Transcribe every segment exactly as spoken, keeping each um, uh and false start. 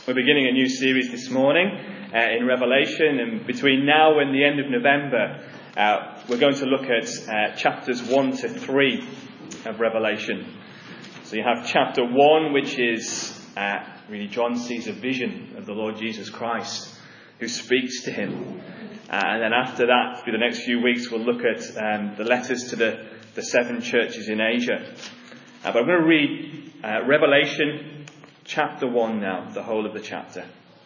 We're beginning a new series this morning uh, in Revelation, and between now and the end of November, uh, we're going to look at uh, chapters one to three of Revelation. So you have chapter one, which is uh, really John sees a vision of the Lord Jesus Christ, who speaks to him. Uh, and then after that, for the next few weeks, we'll look at um, the letters to the, the seven churches in Asia. Uh, but I'm going to read uh, Revelation chapter one now, the whole of the chapter.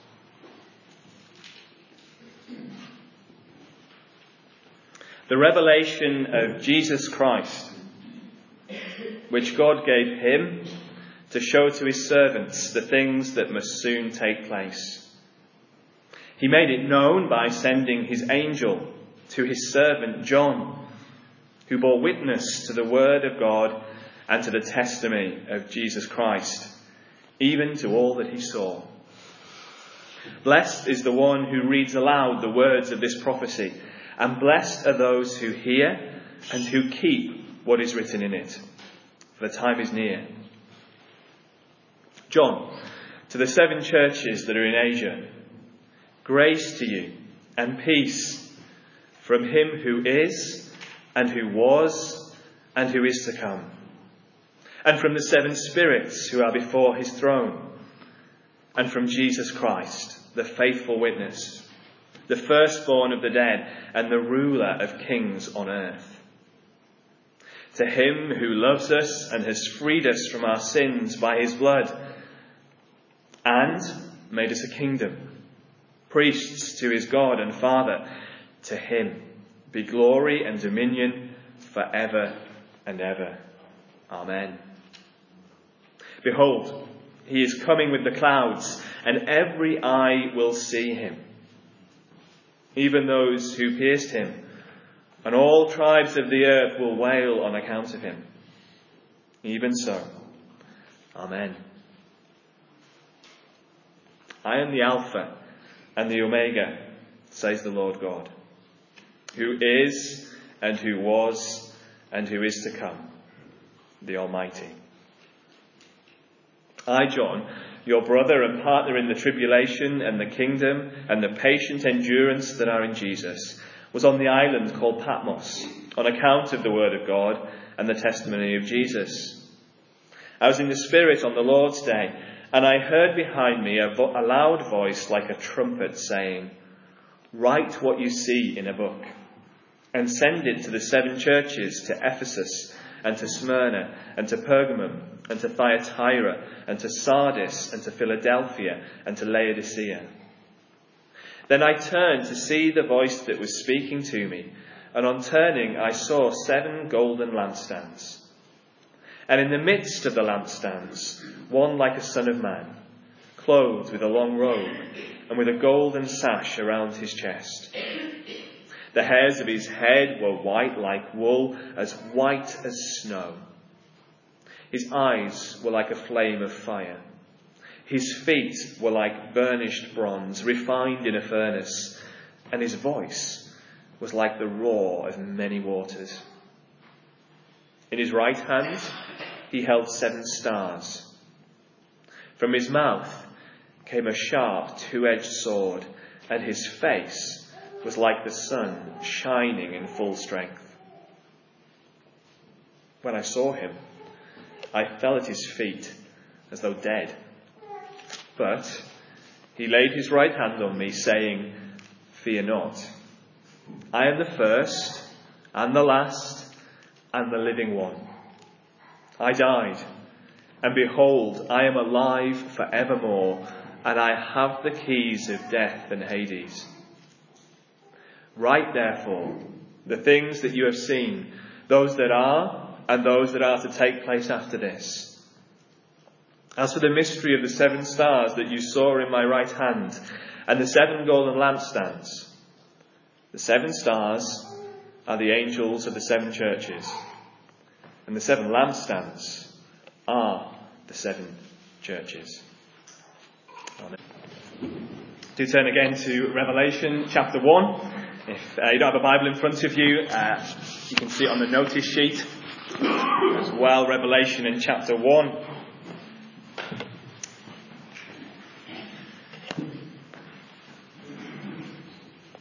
The revelation of Jesus Christ, which God gave him to show to his servants the things that must soon take place. He made it known by sending his angel to his servant John, who bore witness to the word of God and to the testimony of Jesus Christ, even to all that he saw. Blessed is the one who reads aloud the words of this prophecy, and blessed are those who hear and who keep what is written in it, for the time is near. John, to the seven churches that are in Asia, grace to you and peace from him who is and who was and who is to come, and from the seven spirits who are before his throne, and from Jesus Christ, the faithful witness, the firstborn of the dead, and the ruler of kings on earth. To him who loves us and has freed us from our sins by his blood, and made us a kingdom, priests to his God and Father, to him be glory and dominion forever and ever. Amen. Behold, he is coming with the clouds, and every eye will see him, even those who pierced him, and all tribes of the earth will wail on account of him. Even so. Amen. I am the Alpha and the Omega, says the Lord God, who is and who was and who is to come, the Almighty. I, John, your brother and partner in the tribulation and the kingdom and the patient endurance that are in Jesus, was on the island called Patmos on account of the word of God and the testimony of Jesus. I was in the Spirit on the Lord's day, and I heard behind me a, vo- a loud voice like a trumpet saying, "Write what you see in a book, and send it to the seven churches, to Ephesus, and to Smyrna, and to Pergamum, and to Thyatira, and to Sardis, and to Philadelphia, and to Laodicea." Then I turned to see the voice that was speaking to me, and on turning I saw seven golden lampstands. And in the midst of the lampstands, one like a son of man, clothed with a long robe, and with a golden sash around his chest. The hairs of his head were white like wool, as white as snow. His eyes were like a flame of fire. His feet were like burnished bronze, refined in a furnace, and his voice was like the roar of many waters. In his right hand he held seven stars. From his mouth came a sharp two-edged sword, and his face was like the sun shining in full strength. When I saw him, I fell at his feet as though dead. But he laid his right hand on me, saying, "Fear not. I am the first and the last and the living one. I died, and behold, I am alive forevermore, and I have the keys of death and Hades. Write therefore the things that you have seen, those that are, and those that are to take place after this. As for the mystery of the seven stars that you saw in my right hand, and the seven golden lampstands, the seven stars are the angels of the seven churches, and the seven lampstands are the seven churches." Amen. Do turn again to Revelation chapter one. If uh, you don't have a Bible in front of you, uh, you can see it on the notice sheet as well. Revelation in chapter one.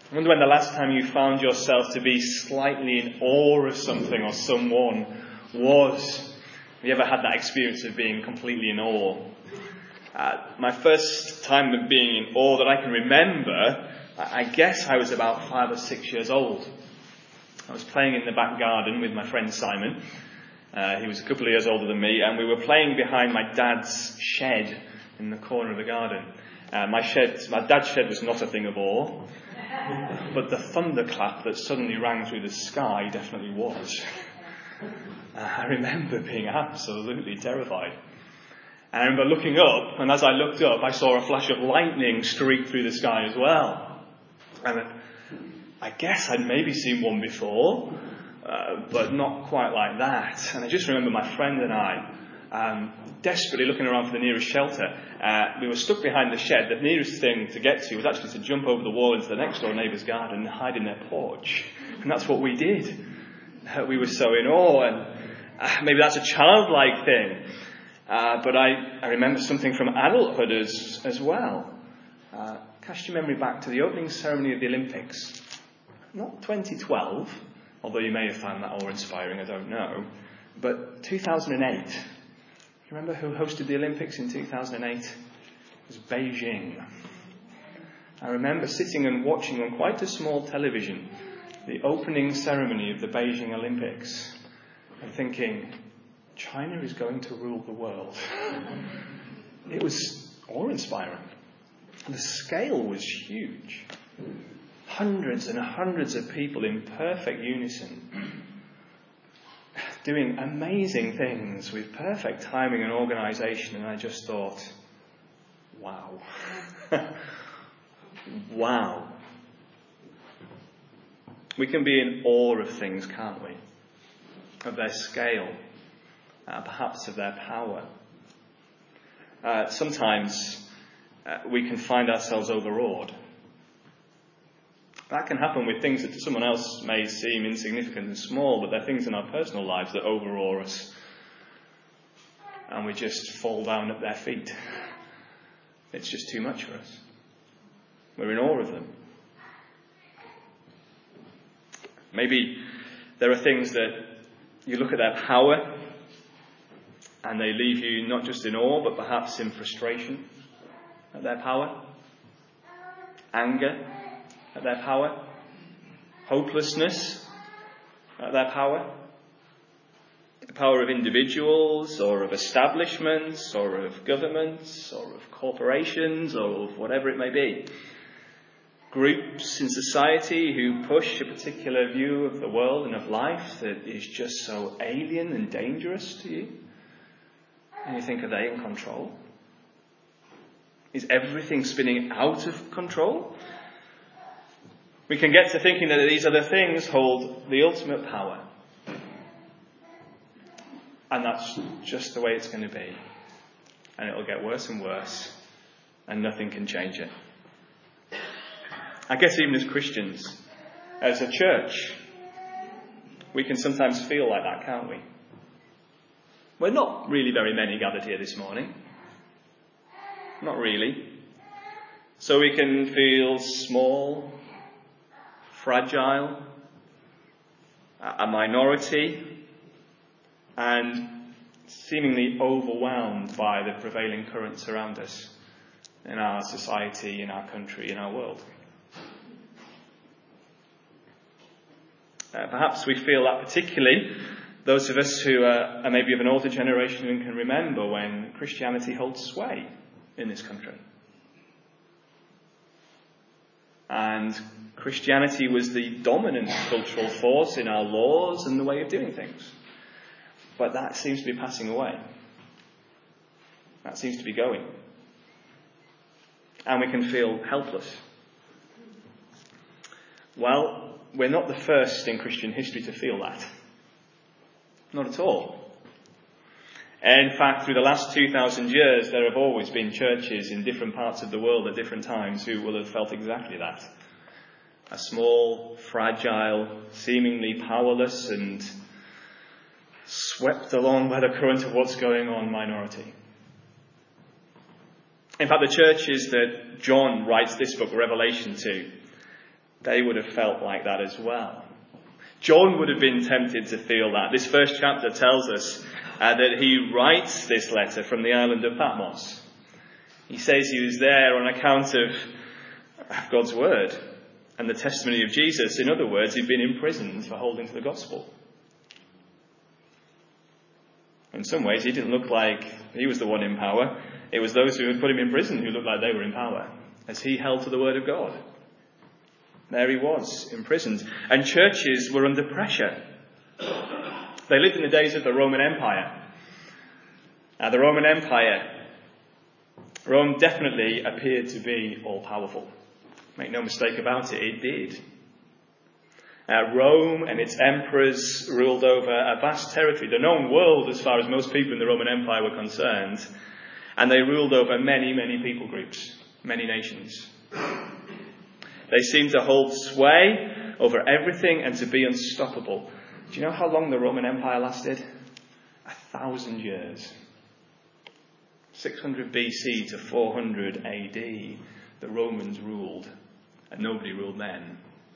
I wonder when the last time you found yourself to be slightly in awe of something or someone was. Have you ever had that experience of being completely in awe? Uh, my first time of being in awe that I can remember, I guess I was about five or six years old. I was playing in the back garden with my friend Simon. Uh, he was a couple of years older than me, and we were playing behind my dad's shed in the corner of the garden. Uh, my shed, my dad's shed was not a thing of awe, but the thunderclap that suddenly rang through the sky definitely was. Uh, I remember being absolutely terrified. And I remember looking up, and as I looked up, I saw a flash of lightning streak through the sky as well. And I guess I'd maybe seen one before, uh, but not quite like that. And I just remember my friend and I um, desperately looking around for the nearest shelter. Uh, we were stuck behind the shed. The nearest thing to get to was actually to jump over the wall into the next door neighbour's garden and hide in their porch. And that's what we did. Uh, we were so in awe, and uh, maybe that's a childlike thing. Uh, but I, I remember something from adulthood as, as well. Uh, cast your memory back to the opening ceremony of the Olympics. Not twenty twelve, although you may have found that awe-inspiring, I don't know. But two thousand eight. Remember who hosted the Olympics in two thousand eight? It was Beijing. I remember sitting and watching on quite a small television the opening ceremony of the Beijing Olympics and thinking, China is going to rule the world. It was awe-inspiring. The scale was huge. Hundreds and hundreds of people in perfect unison, doing amazing things with perfect timing and organisation, and I just thought, wow. Wow. We can be in awe of things, can't we? Of their scale, uh, perhaps of their power. Uh, sometimes uh, we can find ourselves overawed. That can happen with things that to someone else may seem insignificant and small, but they're things in our personal lives that overawe us. And we just fall down at their feet. It's just too much for us. We're in awe of them. Maybe there are things that you look at their power and they leave you not just in awe, but perhaps in frustration at their power, anger at their power, hopelessness at their power, the power of individuals or of establishments or of governments or of corporations or of whatever it may be. Groups in society who push a particular view of the world and of life that is just so alien and dangerous to you. And you think, are they in control? Is everything spinning out of control? We can get to thinking that these other things hold the ultimate power. And that's just the way it's going to be. And it'll get worse and worse. And nothing can change it. I guess even as Christians, as a church, we can sometimes feel like that, can't we? We're not really very many gathered here this morning. Not really. So we can feel small, fragile, a minority, and seemingly overwhelmed by the prevailing currents around us in our society, in our country, in our world. Uh, perhaps we feel that particularly those of us who are, are maybe of an older generation and can remember when Christianity held sway in this country. And Christianity was the dominant cultural force in our laws and the way of doing things. But that seems to be passing away. That seems to be going. And we can feel helpless. Well, we're not the first in Christian history to feel that. Not at all. In fact, through the last two thousand years, there have always been churches in different parts of the world at different times who will have felt exactly that. A small, fragile, seemingly powerless and swept along by the current of what's going on minority. In fact, the churches that John writes this book, Revelation, to, they would have felt like that as well. John would have been tempted to feel that. This first chapter tells us uh, that he writes this letter from the island of Patmos. He says he was there on account of God's word and the testimony of Jesus. In other words, he'd been imprisoned for holding to the gospel. In some ways, he didn't look like he was the one in power. It was those who had put him in prison who looked like they were in power, as he held to the word of God. There he was, imprisoned. And churches were under pressure. They lived in the days of the Roman Empire. Now, the Roman Empire, Rome definitely appeared to be all-powerful. Make no mistake about it, it did. Uh, Rome and its emperors ruled over a vast territory, the known world as far as most people in the Roman Empire were concerned. And they ruled over many, many people groups, many nations. They seemed to hold sway over everything and to be unstoppable. Do you know how long the Roman Empire lasted? A thousand years. six hundred B C to four hundred A D, the Romans ruled, and nobody ruled then.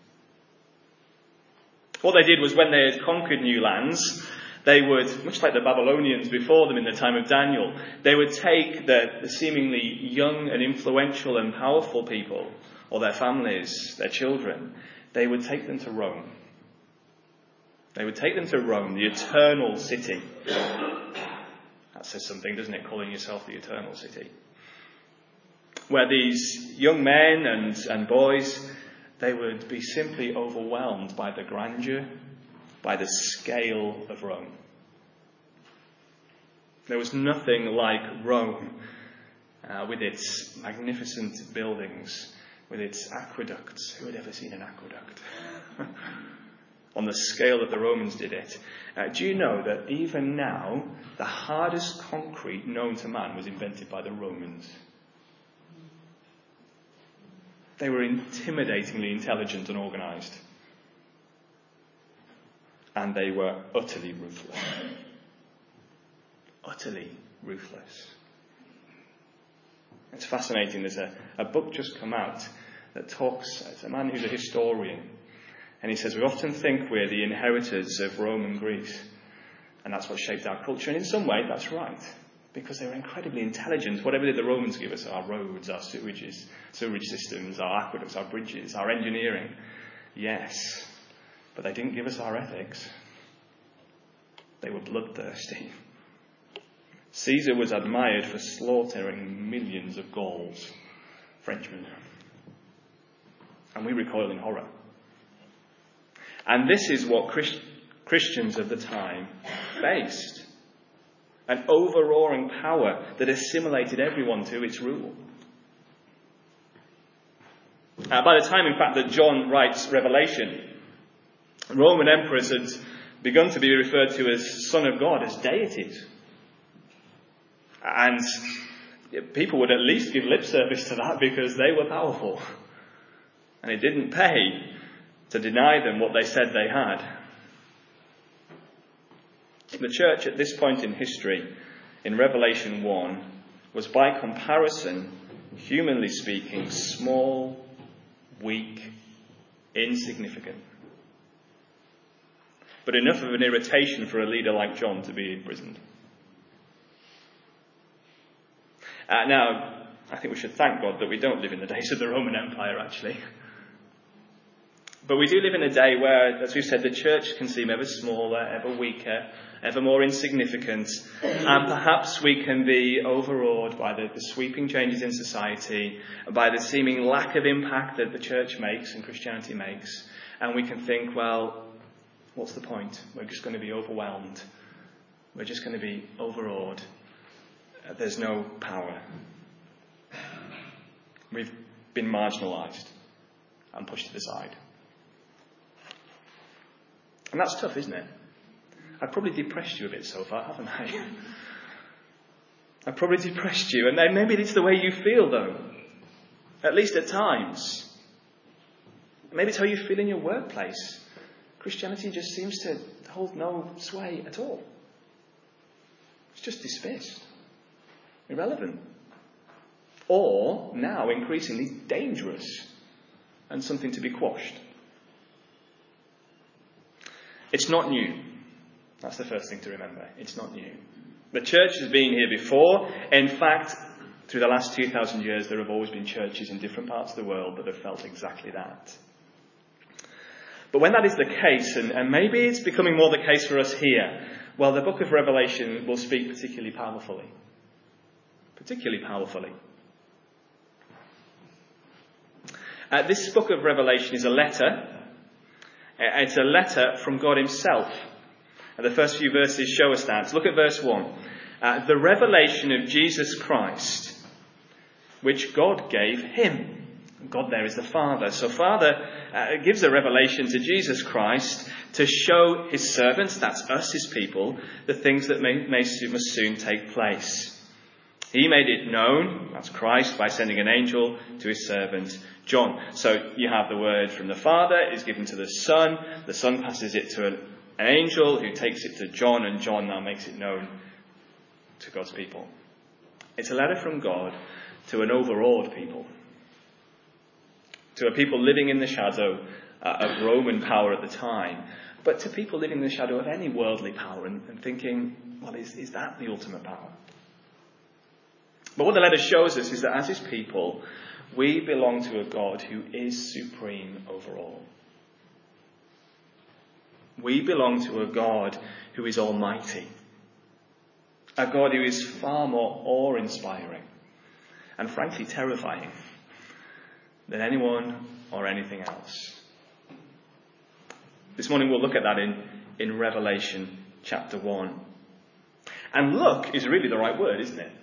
What they did was when they had conquered new lands, they would, much like the Babylonians before them in the time of Daniel, they would take the, the seemingly young and influential and powerful people, or their families, their children, they would take them to Rome. They would take them to Rome, the eternal city. That says something, doesn't it, calling yourself the eternal city? Where these young men and, and boys, they would be simply overwhelmed by the grandeur, by the scale of Rome. There was nothing like Rome, uh, with its magnificent buildings, with its aqueducts. Who had ever seen an aqueduct? On the scale that the Romans did it. Uh, do you know that even now, the hardest concrete known to man was invented by the Romans? They were intimidatingly intelligent and organised. And they were utterly ruthless. Utterly ruthless. It's fascinating. There's a, a book just come out that talks, it's a man who's a historian. And he says, we often think we're the inheritors of Rome and Greece. And that's what shaped our culture. And in some way, that's right. Because they were incredibly intelligent. Whatever did the Romans give us? Our roads, our sewages, sewage systems, our aqueducts, our bridges, our engineering. Yes. But they didn't give us our ethics. They were bloodthirsty. Caesar was admired for slaughtering millions of Gauls, Frenchmen. And we recoil in horror. And this is what Christ- Christians of the time faced. An overawing power that assimilated everyone to its rule. Uh, by the time, in fact, that John writes Revelation, Roman emperors had begun to be referred to as Son of God, as deities. And people would at least give lip service to that because they were powerful. And it didn't pay to deny them what they said they had. The church at this point in history, in Revelation one, was by comparison, humanly speaking, small, weak, insignificant. But enough of an irritation for a leader like John to be imprisoned. Uh, now, I think we should thank God that we don't live in the days of the Roman Empire, actually. But we do live in a day where, as we've said, the church can seem ever smaller, ever weaker, ever more insignificant. And perhaps we can be overawed by the, the sweeping changes in society, by the seeming lack of impact that the church makes and Christianity makes. And we can think, well, what's the point? We're just going to be overwhelmed. We're just going to be overawed. Uh, there's no power. We've been marginalised and pushed to the side. And that's tough, isn't it? I've probably depressed you a bit so far, haven't I? I've probably depressed you. And then maybe it's the way you feel, though. At least at times. Maybe it's how you feel in your workplace. Christianity just seems to hold no sway at all. It's just dismissed. Irrelevant. Or, now, increasingly dangerous. and something to be quashed. It's not new. That's the first thing to remember. It's not new. The church has been here before. In fact, through the last two thousand years, there have always been churches in different parts of the world that have felt exactly that. But when that is the case, and, and maybe it's becoming more the case for us here, well, the book of Revelation will speak particularly powerfully. Particularly powerfully. Uh, this book of Revelation is a letter. It's a letter from God himself. And the first few verses show us that. Look at verse one. Uh, the revelation of Jesus Christ, which God gave him. God there is the Father. So Father uh, gives a revelation to Jesus Christ to show his servants, that's us, his people, the things that may, may must soon take place. He made it known, that's Christ, by sending an angel to his servant John. So you have the word from the Father is given to the Son. The Son passes it to an, an angel who takes it to John, and John now makes it known to God's people. It's a letter from God to an overawed people. To a people living in the shadow uh, of Roman power at the time. But to people living in the shadow of any worldly power and, and thinking, well, is, is that the ultimate power? But what the letter shows us is that as his people, we belong to a God who is supreme over all. We belong to a God who is almighty. A God who is far more awe-inspiring and frankly terrifying than anyone or anything else. This morning we'll look at that in, in Revelation chapter one. And look is really the right word, isn't it?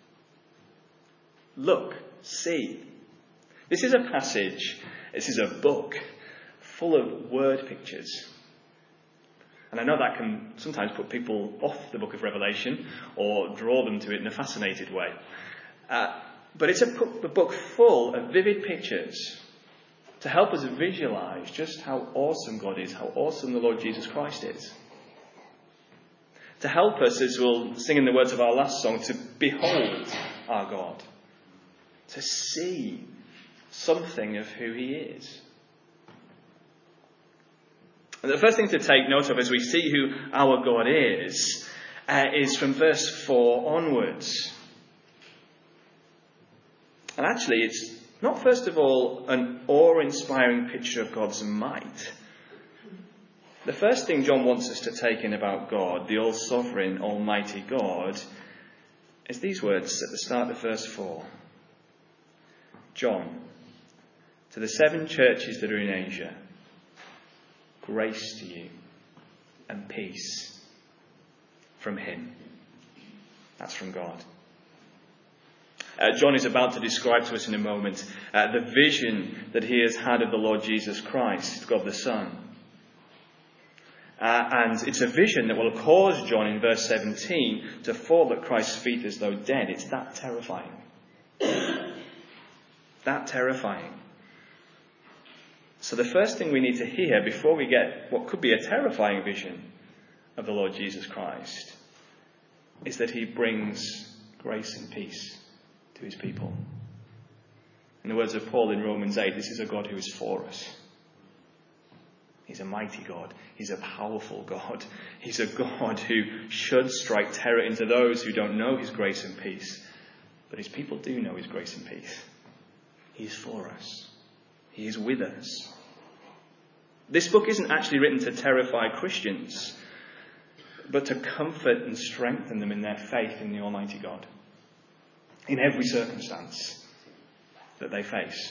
Look, see. This is a passage, this is a book full of word pictures. And I know that can sometimes put people off the book of Revelation or draw them to it in a fascinated way. Uh, but it's a, a book full of vivid pictures to help us visualize just how awesome God is, how awesome the Lord Jesus Christ is. To help us, as we'll sing in the words of our last song, to behold our God. To see something of who he is. And the first thing to take note of as we see who our God is, uh, is from verse four onwards. And actually, it's not first of all an awe-inspiring picture of God's might. The first thing John wants us to take in about God, the all-sovereign, almighty God, is these words at the start of verse four. John, to the seven churches that are in Asia, grace to you and peace from him. That's from God. Uh, John is about to describe to us in a moment uh, the vision that he has had of the Lord Jesus Christ, God the Son. Uh, and it's a vision that will cause John in verse seventeen to fall at Christ's feet as though dead. It's that terrifying. That terrifying. So the first thing we need to hear before we get what could be a terrifying vision of the Lord Jesus Christ is that he brings grace and peace to his people. In the words of Paul in Romans eight, this is a God who is for us. He's a mighty God. He's a powerful God. He's a God who should strike terror into those who don't know his grace and peace. But his people do know his grace and peace. He is for us. He is with us. This book isn't actually written to terrify Christians, but to comfort and strengthen them in their faith in the Almighty God. In every circumstance that they face.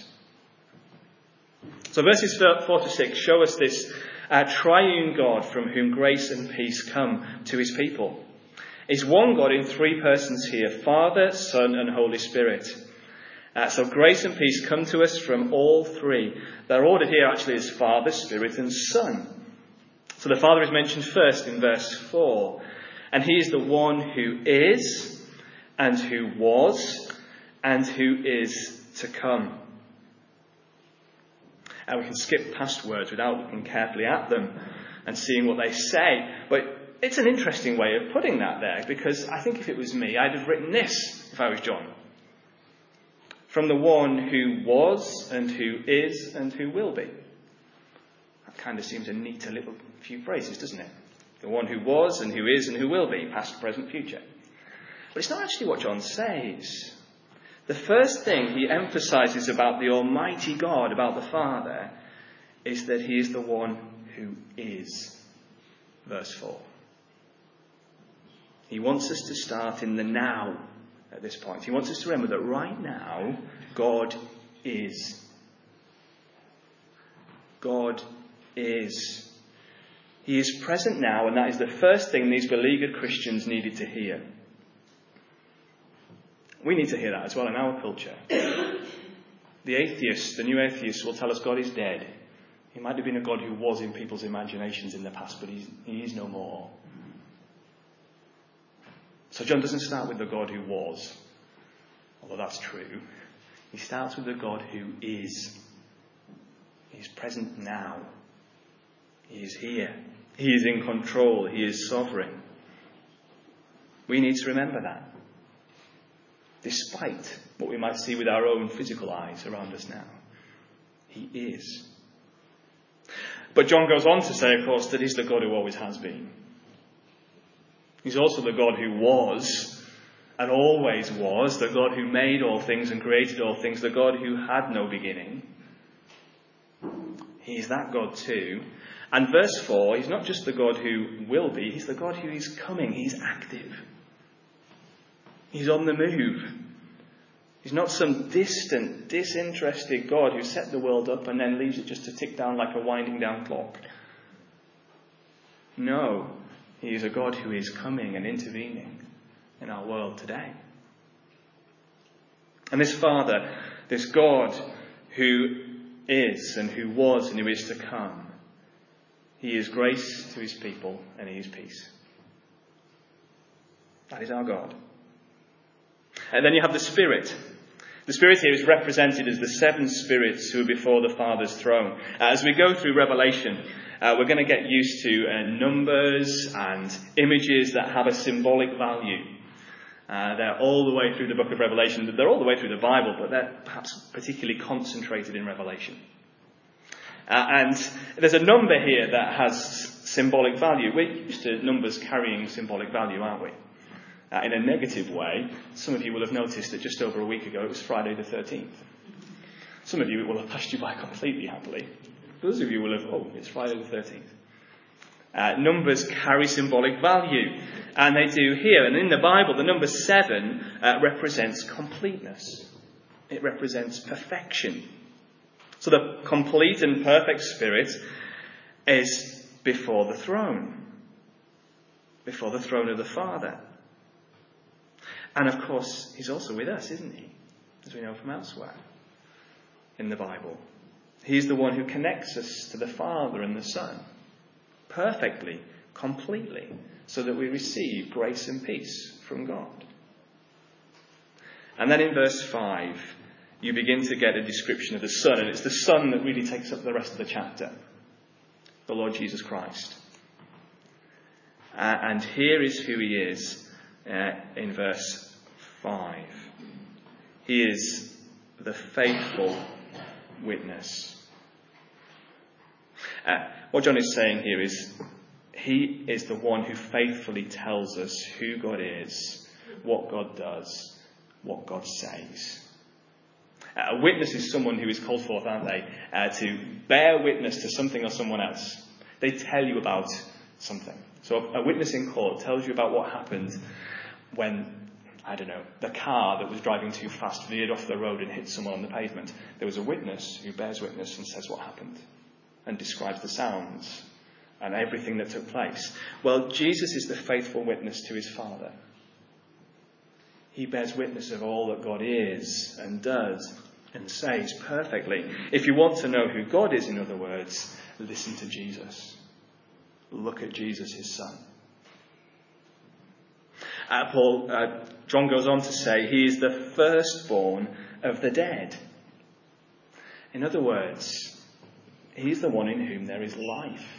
So verses four to six show us this uh, triune God from whom grace and peace come to his people. It's one God in three persons here, Father, Son and Holy Spirit. Uh, so grace and peace come to us from all three. They're ordered here actually as Father, Spirit and Son. So the Father is mentioned first in verse four. And he is the one who is and who was and who is to come. And we can skip past words without looking carefully at them and seeing what they say. But it's an interesting way of putting that there, because I think if it was me, I'd have written this if I was John. from the one who was and who is and who will be. That kind of seems a neater little few phrases, doesn't it? The one who was and who is and who will be, past, present, future. But it's not actually what John says. The first thing he emphasizes about the Almighty God, about the Father, is that he is the one who is. Verse four. He wants us to start in the now at this point. He wants us to remember that right now, God is. God is. He is present now, and that is the first thing these beleaguered Christians needed to hear. We need to hear that as well in our culture. The atheists, the new atheists, will tell us God is dead. He might have been a God who was in people's imaginations in the past, but he's, he is no more. So John doesn't start with the God who was, although that's true. He starts with the God who is. He's present now. He is here. He is in control. He is sovereign. We need to remember that, despite what we might see with our own physical eyes around us now. He is. But John goes on to say, of course, that he's the God who always has been. He's also the God who was and always was, the God who made all things and created all things, the God who had no beginning. He's that God too. And verse four, he's not just the God who will be, he's the God who is coming. He's active. He's on the move. He's not some distant, disinterested God who set the world up and then leaves it just to tick down like a winding down clock. No, he is a God who is coming and intervening in our world today. And this Father, this God who is and who was and who is to come, he is grace to his people and he is peace. That is our God. And then you have the Spirit. The Spirit here is represented as the seven spirits who are before the Father's throne. Uh, as we go through Revelation, uh, we're going to get used to uh, numbers and images that have a symbolic value. Uh, they're all the way through the book of Revelation. They're all the way through the Bible, but they're perhaps particularly concentrated in Revelation. Uh, and there's a number here that has symbolic value. We're used to numbers carrying symbolic value, aren't we? Uh, in a negative way, some of you will have noticed that just over a week ago it was Friday the thirteenth. Some of you it will have passed you by completely happily. Those of you will have, oh, it's Friday the thirteenth. Uh, numbers carry symbolic value, and they do here. And in the Bible, the number seven uh, represents completeness. It represents perfection. So the complete and perfect Spirit is before the throne, before the throne of the Father. And of course, he's also with us, isn't he? As we know from elsewhere in the Bible. He's the one who connects us to the Father and the Son perfectly, completely, so that we receive grace and peace from God. And then in verse five, you begin to get a description of the Son, and it's the Son that really takes up the rest of the chapter. The Lord Jesus Christ. Uh, and here is who he is uh, in verse five. He is the faithful witness. Uh, what John is saying here is he is the one who faithfully tells us who God is, what God does, what God says. Uh, a witness is someone who is called forth, aren't they, uh, to bear witness to something or someone else. They tell you about something. So a witness in court tells you about what happened when, I don't know, the car that was driving too fast veered off the road and hit someone on the pavement. There was a witness who bears witness and says what happened and describes the sounds and everything that took place. Well, Jesus is the faithful witness to his Father. He bears witness of all that God is and does and says perfectly. If you want to know who God is, in other words, listen to Jesus. Look at Jesus, his Son. Uh, Paul, uh, John goes on to say he is the firstborn of the dead. In other words, he's the one in whom there is life.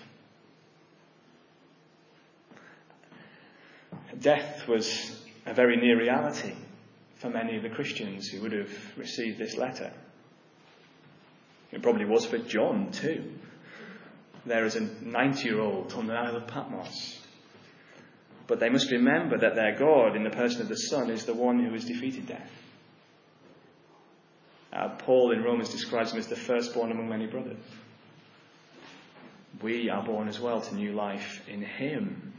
Death was a very near reality for many of the Christians who would have received this letter. It probably was for John too. There is a ninety-year-old on the Isle of Patmos. But they must remember that their God, in the person of the Son, is the one who has defeated death. Uh, Paul in Romans describes him as the firstborn among many brothers. We are born as well to new life in him.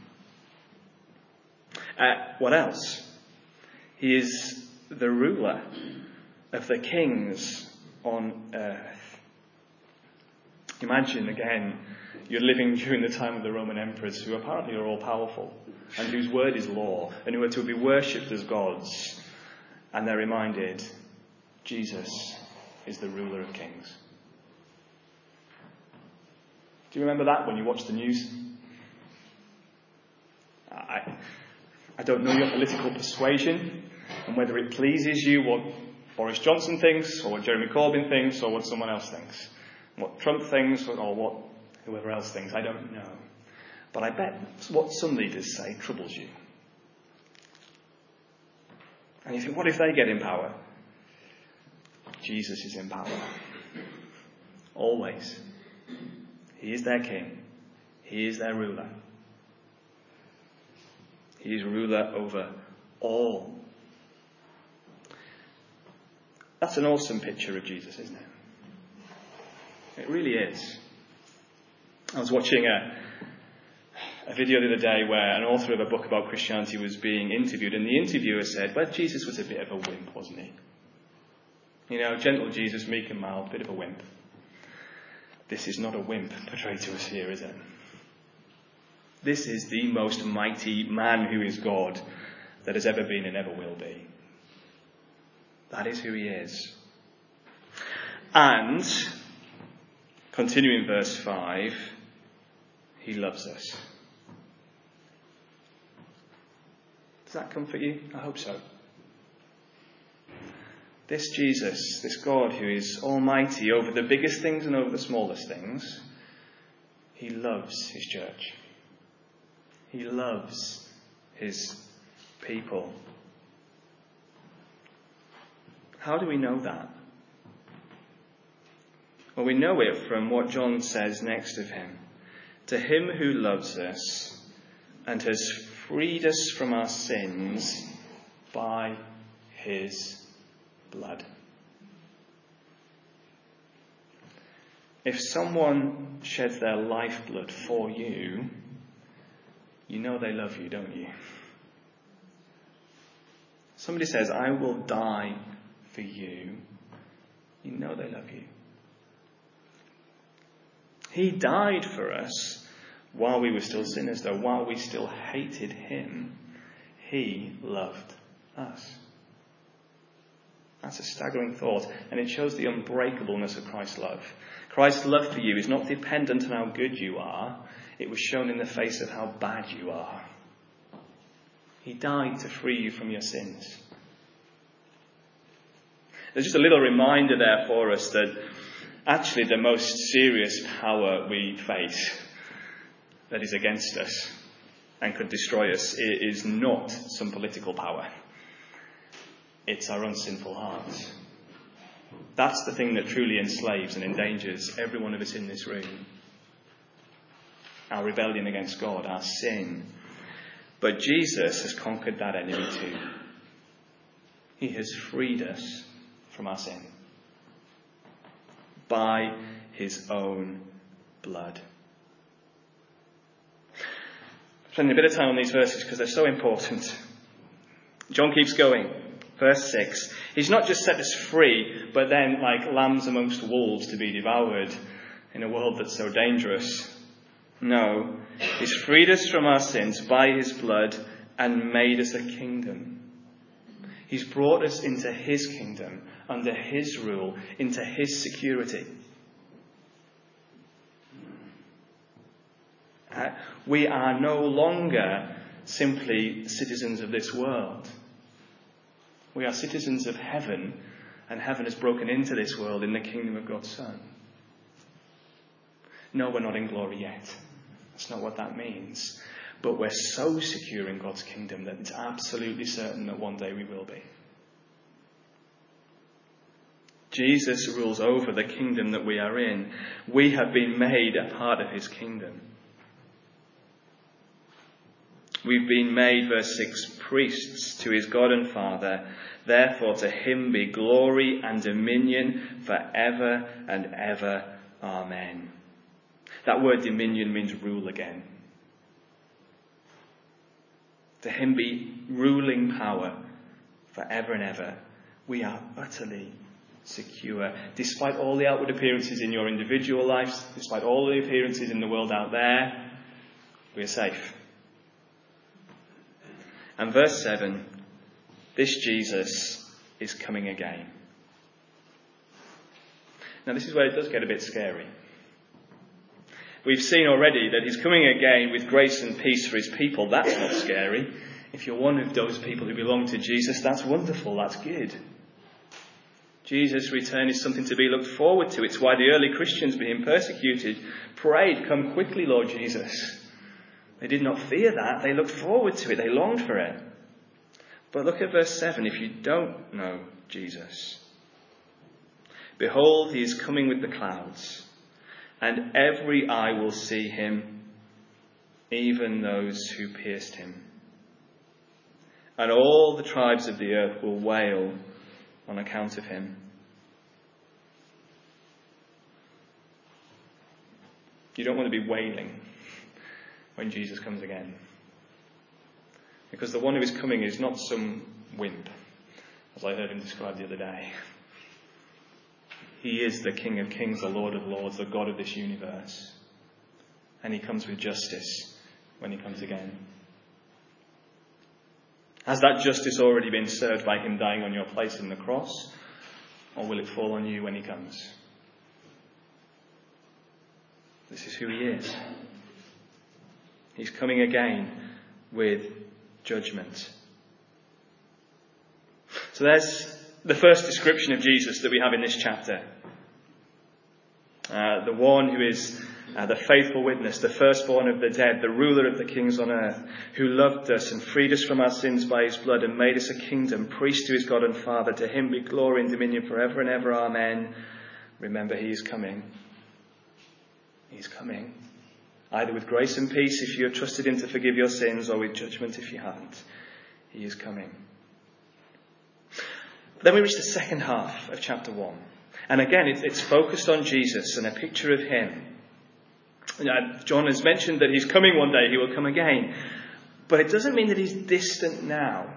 Uh, what else? He is the ruler of the kings on earth. Imagine again, you're living during the time of the Roman emperors, who apparently are all powerful and whose word is law and who are to be worshipped as gods. And they're reminded, Jesus is the ruler of kings. Do you remember that when you watch the news? I, I don't know your political persuasion and whether it pleases you what Boris Johnson thinks or what Jeremy Corbyn thinks or what someone else thinks. What Trump thinks or what whoever else thinks. I don't know. But I bet what some leaders say troubles you. And you think, what if they get in power? Jesus is in power. Always. He is their king. He is their ruler. He is ruler over all. That's an awesome picture of Jesus, isn't it? It really is. I was watching a, a video the other day where an author of a book about Christianity was being interviewed, and the interviewer said, well, Jesus was a bit of a wimp, wasn't he? You know, gentle Jesus, meek and mild, bit of a wimp. This is not a wimp portrayed to us here, is it? This is the most mighty man who is God that has ever been and ever will be. That is who he is. And, continuing verse five, he loves us. Does that comfort you? I hope so. This Jesus, this God who is almighty over the biggest things and over the smallest things, he loves his church. He loves his people. How do we know that? Well, we know it from what John says next of him. To him who loves us and has freed us from our sins by his blood. If someone sheds their lifeblood for you, you know they love you, don't you? Somebody says, I will die for you. You know they love you. He died for us while we were still sinners, though. While we still hated him, he loved us. That's a staggering thought, and it shows the unbreakableness of Christ's love. Christ's love for you is not dependent on how good you are. It was shown in the face of how bad you are. He died to free you from your sins. There's just a little reminder there for us that actually the most serious power we face that is against us and could destroy us is not some political power. It's our own sinful hearts. That's the thing that truly enslaves and endangers every one of us in this room. Our rebellion against God, our sin. But Jesus has conquered that enemy too. He has freed us from our sin by his own blood. I'm spending a bit of time on these verses because they're so important. John keeps going. Verse six. He's not just set us free, but then like lambs amongst wolves to be devoured in a world that's so dangerous. No, he's freed us from our sins by his blood and made us a kingdom. He's brought us into his kingdom, under his rule, into his security. Uh, we are no longer simply citizens of this world. We are citizens of heaven, and heaven has broken into this world in the kingdom of God's Son. No, we're not in glory yet. That's not what that means. But we're so secure in God's kingdom that it's absolutely certain that one day we will be. Jesus rules over the kingdom that we are in. We have been made a part of his kingdom. We've been made, verse six, priests to his God and Father. Therefore to him be glory and dominion forever and ever. Amen. That word dominion means rule again. To him be ruling power forever and ever. We are utterly secure. Despite all the outward appearances in your individual lives, despite all the appearances in the world out there, we are safe. And verse seven, this Jesus is coming again. Now this is where it does get a bit scary. We've seen already that he's coming again with grace and peace for his people. That's not scary. If you're one of those people who belong to Jesus, that's wonderful. That's good. Jesus' return is something to be looked forward to. It's why the early Christians, being persecuted, prayed, "Come quickly, Lord Jesus." They did not fear that. They looked forward to it. They longed for it. But look at verse seven. If you don't know Jesus, behold, he is coming with the clouds, and every eye will see him, even those who pierced him. And all the tribes of the earth will wail on account of him. You don't want to be wailing when Jesus comes again. Because the one who is coming is not some wimp, as I heard him described the other day. He is the King of Kings, the Lord of Lords, the God of this universe. And he comes with justice when he comes again. Has that justice already been served by him dying on your place in the cross? Or will it fall on you when he comes? This is who he is. He's coming again with judgment. So there's the first description of Jesus that we have in this chapter. Uh, the one who is uh, the faithful witness, the firstborn of the dead, the ruler of the kings on earth, who loved us and freed us from our sins by his blood and made us a kingdom, priest to his God and Father. To him be glory and dominion forever and ever. Amen. Remember, he is coming. He's coming. Either with grace and peace if you have trusted him to forgive your sins, or with judgment if you haven't. He is coming. Then we reach the second half of chapter one. And again, it's focused on Jesus and a picture of him. Now, John has mentioned that he's coming one day, he will come again. But it doesn't mean that he's distant now.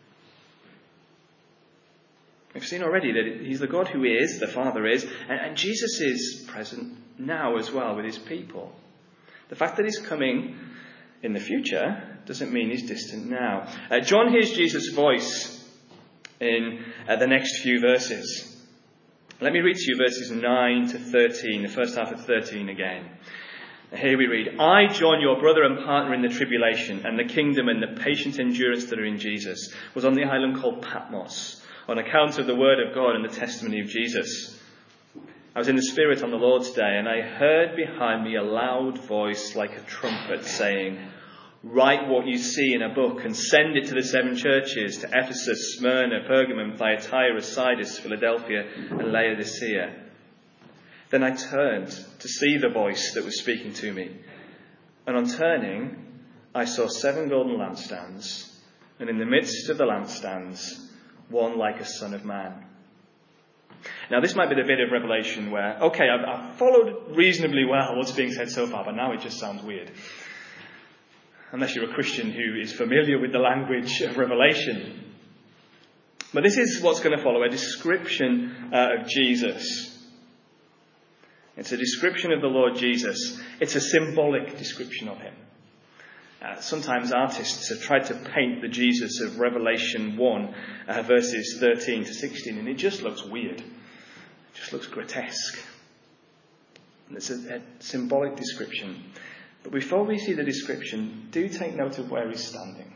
We've seen already that he's the God who is, the Father is, and, and Jesus is present now as well with his people. The fact that he's coming in the future doesn't mean he's distant now. Uh, John hears Jesus' voice in uh, the next few verses. Let me read to you verses nine to thirteen, the first half of thirteen again. Here we read, I, John, your brother and partner in the tribulation and the kingdom and the patient endurance that are in Jesus, was on the island called Patmos on account of the word of God and the testimony of Jesus. I was in the Spirit on the Lord's day, and I heard behind me a loud voice like a trumpet saying, write what you see in a book and send it to the seven churches, to Ephesus, Smyrna, Pergamum, Thyatira, Sardis, Philadelphia, and Laodicea. Then I turned to see the voice that was speaking to me. And on turning, I saw seven golden lampstands, and in the midst of the lampstands, one like a son of man. Now, this might be the bit of Revelation where, okay, I've, I've followed reasonably well what's being said so far, but now it just sounds weird. Unless you're a Christian who is familiar with the language of Revelation. But this is what's going to follow, a description uh, of Jesus. It's a description of the Lord Jesus. It's a symbolic description of him. Uh, sometimes artists have tried to paint the Jesus of Revelation one, uh, verses thirteen to sixteen, and it just looks weird. It just looks grotesque. And it's a, a symbolic description. But before we see the description, do take note of where he's standing.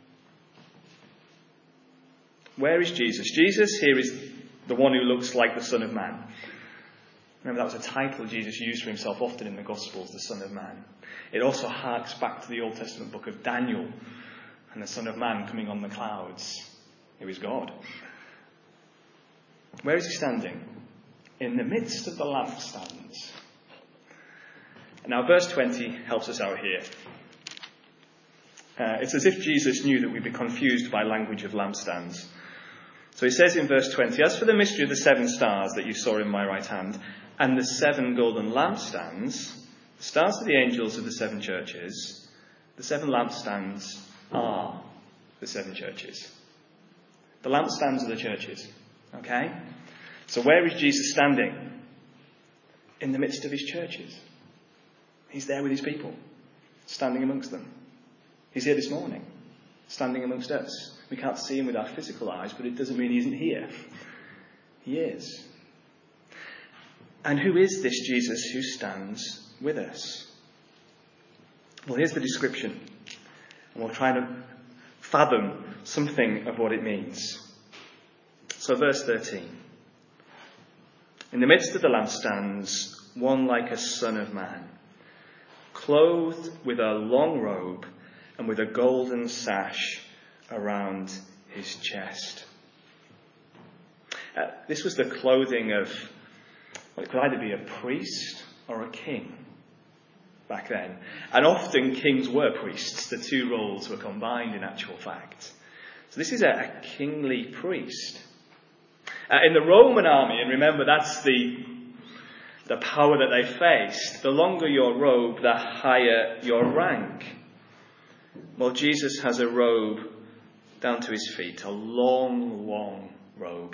Where is Jesus? Jesus here is the one who looks like the Son of Man. Remember, that was a title Jesus used for himself often in the Gospels, the Son of Man. It also harks back to the Old Testament book of Daniel and the Son of Man coming on the clouds. It was God. Where is he standing? in the midst of the lampstands. Now, verse twenty helps us out here. Uh, it's as if Jesus knew that we'd be confused by language of lampstands. So he says in verse twenty, "As for the mystery of the seven stars that you saw in my right hand, and the seven golden lampstands," the stars are the angels of the seven churches. The seven lampstands are the seven churches. The lampstands are the churches. Okay? So where is Jesus standing? In the midst of his churches. He's there with his people, standing amongst them. He's here this morning, standing amongst us. We can't see him with our physical eyes, but it doesn't mean he isn't here. He is. And who is this Jesus who stands with us? Well, here's the description. And we'll try to fathom something of what it means. So verse thirteen. "In the midst of the lampstands, one like a son of man, clothed with a long robe and with a golden sash around his chest." Uh, this was the clothing of, well, it could either be a priest or a king back then. And often kings were priests. The two roles were combined in actual fact. So this is a, a kingly priest. Uh, in the Roman army, and remember that's the, the power that they faced, the longer your robe, the higher your rank. Well, Jesus has a robe down to his feet, a long, long robe.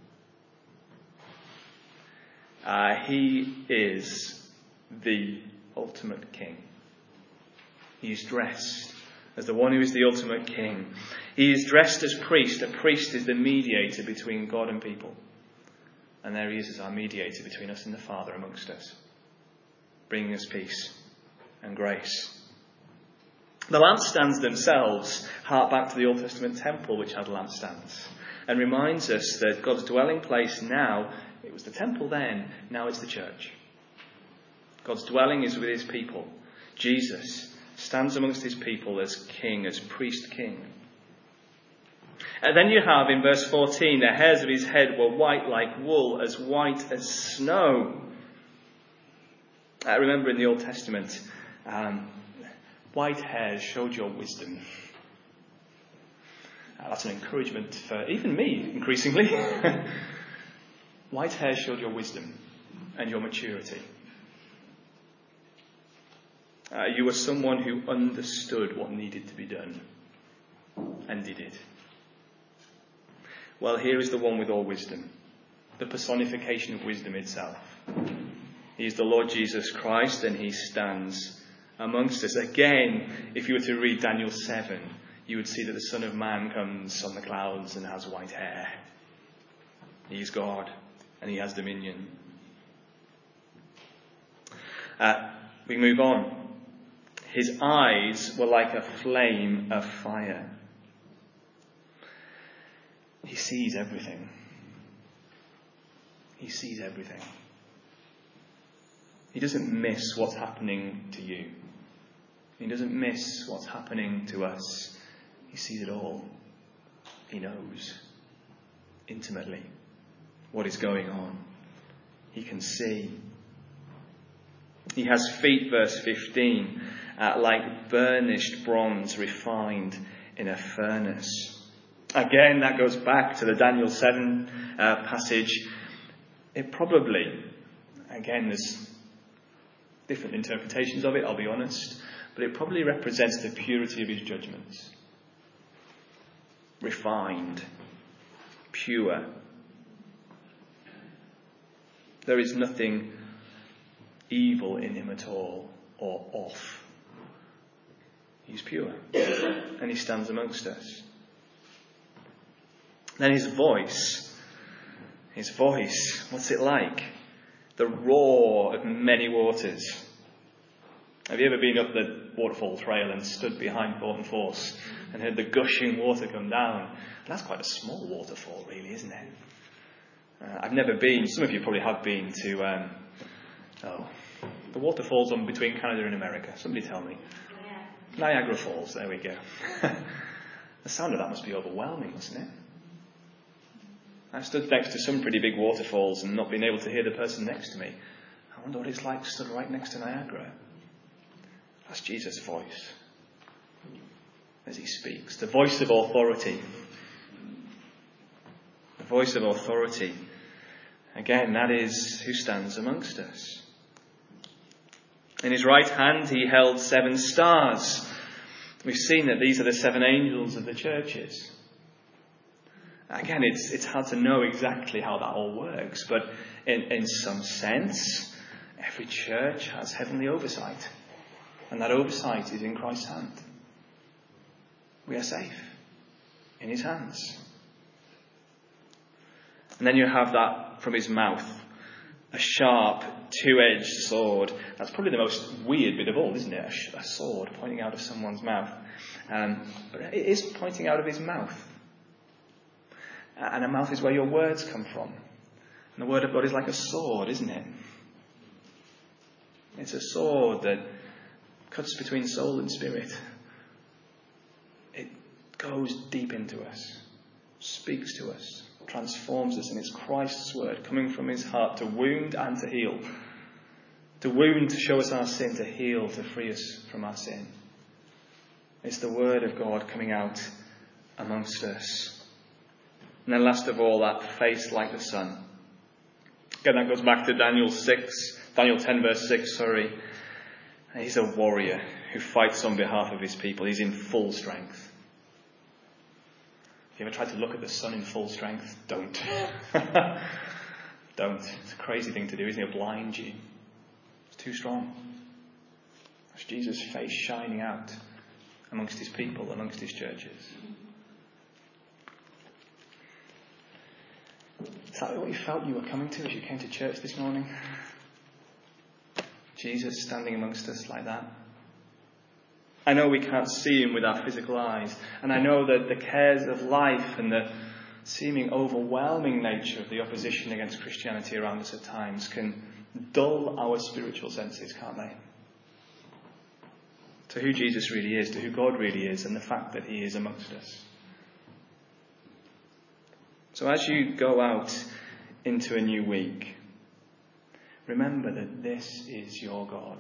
Uh, he is the ultimate king. He is dressed as the one who is the ultimate king. He is dressed as priest. A priest is the mediator between God and people. And there he is as our mediator between us and the Father amongst us, bringing us peace and grace. The lampstands themselves hark back to the Old Testament temple, which had lampstands, and reminds us that God's dwelling place now, it was the temple then, now it's the church. God's dwelling is with his people. Jesus stands amongst his people as king, as priest king. And then you have in verse fourteen, the hairs of his head were white like wool, as white as snow. I remember in the Old Testament, um, white hairs showed your wisdom. Uh, that's an encouragement for even me, increasingly. White hairs showed your wisdom and your maturity. Uh, you were someone who understood what needed to be done and did it. Well, here is the one with all wisdom, the personification of wisdom itself. He is the Lord Jesus Christ, and he stands amongst us. Again, if you were to read Daniel seven, you would see that the Son of Man comes on the clouds and has white hair. He is God, and he has dominion. Uh, we move on. His eyes were like a flame of fire. He sees everything. He sees everything. He doesn't miss what's happening to you. He doesn't miss what's happening to us. He sees it all. He knows intimately what is going on. He can see. He has feet, verse fifteen, uh, like burnished bronze refined in a furnace. Again, that goes back to the Daniel seven uh, passage. It probably, again, there's different interpretations of it, I'll be honest, but it probably represents the purity of his judgments. Refined, pure. There is nothing evil in him at all, or off. He's pure, and he stands amongst us. Then his voice, his voice, what's it like? The roar of many waters. Have you ever been up the waterfall trail and stood behind Thornton Force and heard the gushing water come down? And that's quite a small waterfall, really, isn't it? Uh, I've never been, some of you probably have been to, um, oh, the waterfalls on between Canada and America. Somebody tell me. Yeah. Niagara Falls, there we go. The sound of that must be overwhelming, mustn't it? I've stood next to some pretty big waterfalls and not been able to hear the person next to me. I wonder what it's like stood right next to Niagara. That's Jesus' voice as he speaks. The voice of authority. The voice of authority. Again, that is who stands amongst us. In his right hand he held seven stars. We've seen that these are the seven angels of the churches. Again, it's it's hard to know exactly how that all works, but in, in some sense, every church has heavenly oversight. And that oversight is in Christ's hand. We are safe in his hands. And then you have that from his mouth. A sharp, two-edged sword. That's probably the most weird bit of all, isn't it? A, sh- a sword pointing out of someone's mouth. Um, but it is pointing out of his mouth. And a mouth is where your words come from. And the word of God is like a sword, isn't it? It's a sword that cuts between soul and spirit. It goes deep into us, speaks to us, transforms us, and it's Christ's word coming from his heart to wound and to heal. To wound, to show us our sin, to heal, to free us from our sin. It's the word of God coming out amongst us. And then last of all, that face like the sun. Again, that goes back to Daniel six, Daniel ten verse six, sorry. He's a warrior who fights on behalf of his people. He's in full strength. Have you ever tried to look at the sun in full strength? Don't. Don't. It's a crazy thing to do, isn't it? It'll blind you. It's too strong. That's Jesus' face shining out amongst his people, amongst his churches. Is that what you felt you were coming to as you came to church this morning? Jesus standing amongst us like that. I know we can't see him with our physical eyes. And I know that the cares of life and the seeming overwhelming nature of the opposition against Christianity around us at times can dull our spiritual senses, can't they? To who Jesus really is, to who God really is, and the fact that he is amongst us. So as you go out into a new week, remember that this is your God.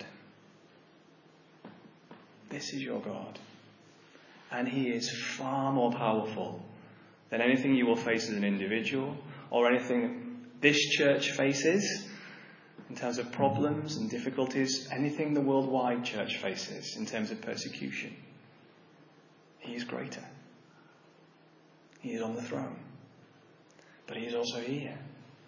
This is your God. And he is far more powerful than anything you will face as an individual or anything this church faces in terms of problems and difficulties, anything the worldwide church faces in terms of persecution. He is greater. He is on the throne. But he is also here.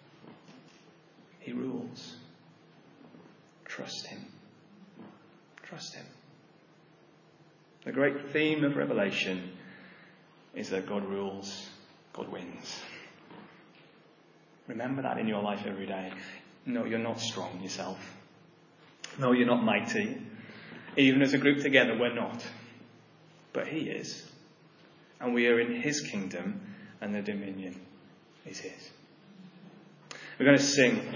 He rules. Trust him. Trust him. The great theme of Revelation is that God rules, God wins. Remember that in your life every day. No, you're not strong yourself. No, you're not mighty. Even as a group together, we're not. But he is. And we are in his kingdom, and the dominion is his. We're going to sing.